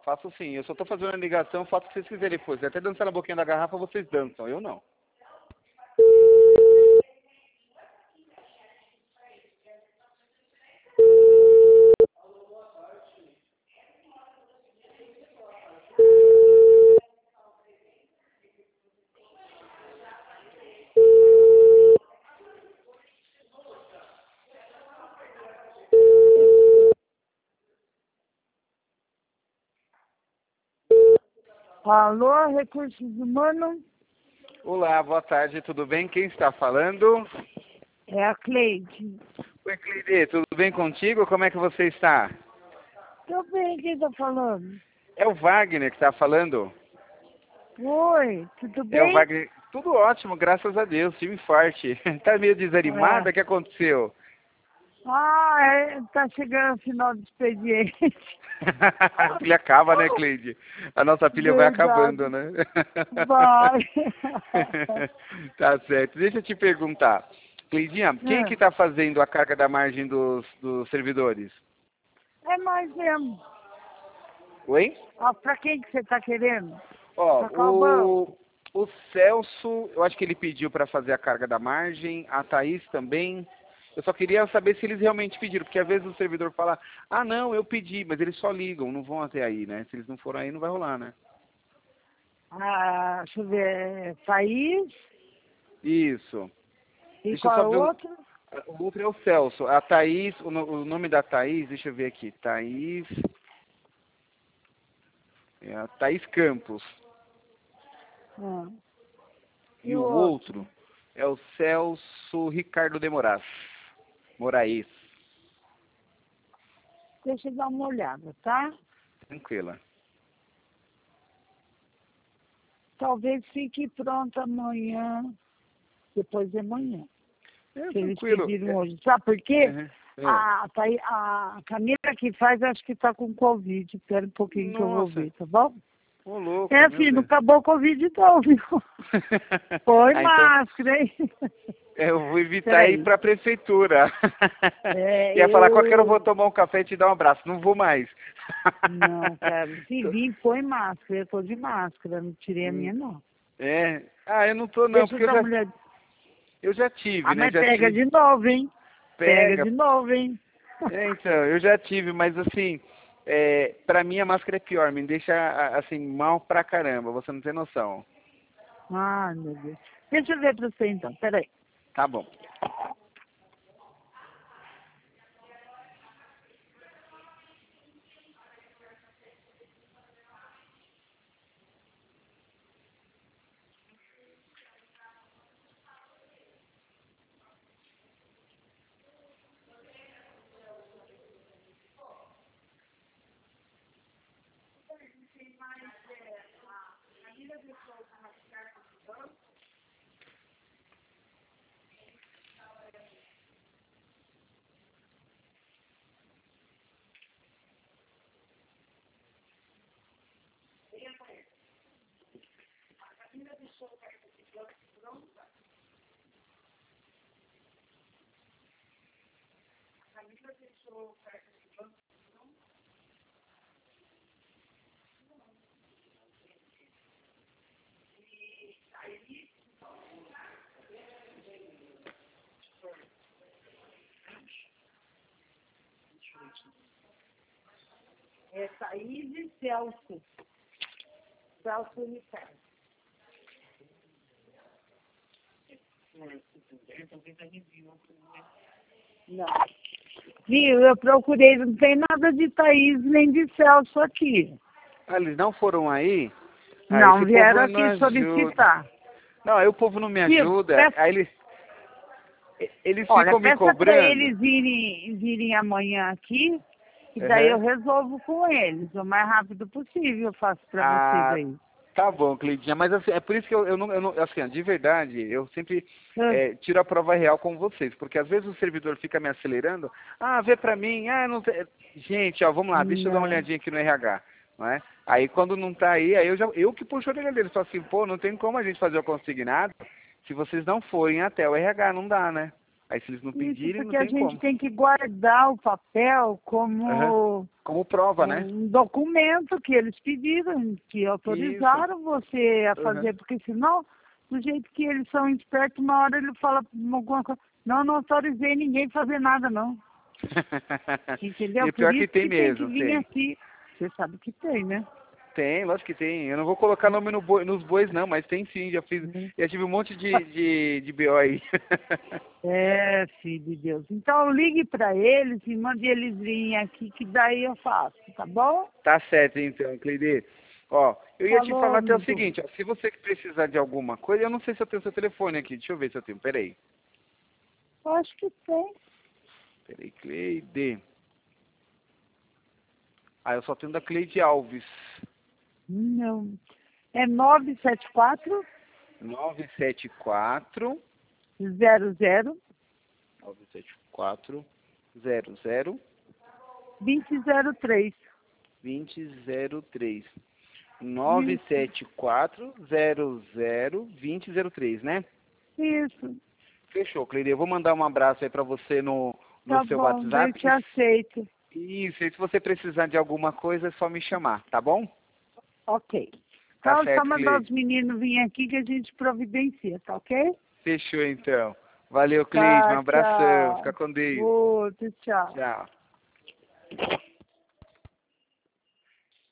Faço sim. Eu só tô fazendo a ligação, faço o que vocês quiserem depois. Até dançar na boquinha da garrafa, vocês dançam. Eu não. Alô, Recursos Humanos? Olá, boa tarde, tudo bem? Quem está falando? É a Cleide. Oi, Cleide, tudo bem contigo? Como é que você está? Tô bem, quem tá falando? É o Wagner que está falando. Oi, tudo É o bem? Wagner. Tudo ótimo, graças a Deus, time forte. Tá meio desanimada? O que aconteceu? Tá chegando o final do expediente. A pilha acaba, né, Cleide? A nossa pilha vai acabando, Verdade. né? Vai. Tá certo. Deixa eu te perguntar. Cleidinha, quem que está fazendo a carga da margem dos servidores? É mais mesmo. Oi? Pra quem que você tá querendo? Ó, Pra qual banco? o Celso, eu acho que ele pediu para fazer a carga da margem, a Thaís também. Eu só queria saber se eles realmente pediram, porque às vezes o servidor fala, ah não, eu pedi, mas eles só ligam, não vão até aí, né? Se eles não forem aí, não vai rolar, né? Deixa eu ver. Thaís? Isso. E Deixa eu qual só é o ver outro? o outro é o Celso. A Thaís, o nome da Thaís, deixa eu ver aqui. Thaís. É a Thaís Campos. Ah, E e o o outro outro? é o Celso Ricardo de Moraes. Deixa eu dar uma olhada, tá? Tranquila. Talvez fique pronto amanhã, depois de manhã. É, Se eles tranquilo. pediram hoje. Sabe por quê? É, é. A Camila que faz, acho que tá com Covid. Espera um pouquinho que eu vou Nossa, ver, tá bom? ô louco, É, meu filho, não Deus. acabou o Covid não, viu? Põe Ah, então máscara, hein? eu vou evitar ir Peraí. para a prefeitura. É, Ia falar, qualquer hora eu vou eu... tomar um café e te dar um abraço. Não vou mais. Não, cara, se vir, põe máscara. Eu tô de máscara, não tirei a Hum, minha, não. É. Ah, eu não tô não, Deixa eu porque dar uma olhada. eu já tive, né? Mas Já pega tive. de novo, hein? Pega Pega. de novo, hein? É, então, eu já tive, mas assim, pra mim a máscara é pior, me deixa assim mal pra caramba, você não tem noção. Ah, meu Deus. Deixa eu ver pra você então, peraí. Tá bom. É Thaís e Celso. Celso Ricardo. Não. Viu, eu procurei, não tem nada de Thaís nem de Celso aqui. Ah, eles não foram aí? Ah, Não esse vieram povo não aqui ajuda. solicitar. Não, aí o povo não me Viu, ajuda, peça, aí eles olha, ficam me peça para cobrando. eles virem amanhã aqui, e daí eu Aham. resolvo com eles. O mais rápido possível eu faço para vocês Ah, aí. tá bom, Cleidinha, mas assim, é por isso que eu não, assim, de verdade, eu sempre Ah, tiro a prova real com vocês, porque às vezes o servidor fica me acelerando, ah, vê pra mim, ah, não tem... Gente, ó, vamos lá, deixa eu dar uma não. olhadinha aqui no RH, não é? Aí quando não tá aí, aí eu que puxo a orelha deles, falo assim, pô, não tem como a gente fazer o consignado se vocês não forem até o RH, não dá, né? Aí se eles não Isso, pedirem, não porque a tem gente como. tem que guardar o papel como Como prova, né? um documento que eles pediram, que autorizaram você a fazer, porque senão, do jeito que eles são espertos, uma hora ele fala alguma coisa, não autorizei ninguém fazer nada, não. Entendeu? E Por pior que isso tem tem que mesmo, vir tem. aqui. Você sabe que tem, né? Tem, lógico que tem. Eu não vou colocar nome no nos bois não, mas tem sim, já tive um monte de BO aí. É, filho de Deus. Então ligue para eles e mande eles virem aqui, que daí eu faço, tá bom? Tá certo então, Cleide. Ó, eu ia te Falou, falar até o amigo. seguinte, ó, se você precisar de alguma coisa, eu não sei se eu tenho seu telefone aqui, deixa eu ver se eu tenho, peraí. Eu acho que tem. Peraí, Cleide. Ah, eu só tenho da Cleide Alves. Não. É 974 974 00 974 00 2003. 2003. Isso. 974 00 2003, né? Isso. Fechou, Cleide. Eu vou mandar um abraço aí pra você no Tá seu bom, eu WhatsApp. te aceito. Isso, e se você precisar de alguma coisa, é só me chamar, tá bom? Ok. Tá Então, só certo, mandar os Cleide. meninos virem aqui que a gente providencia, tá ok? Fechou, então. Valeu, Cleide. Um Tá, abração. Fica tchau. com Deus. Outro, tchau. Tchau.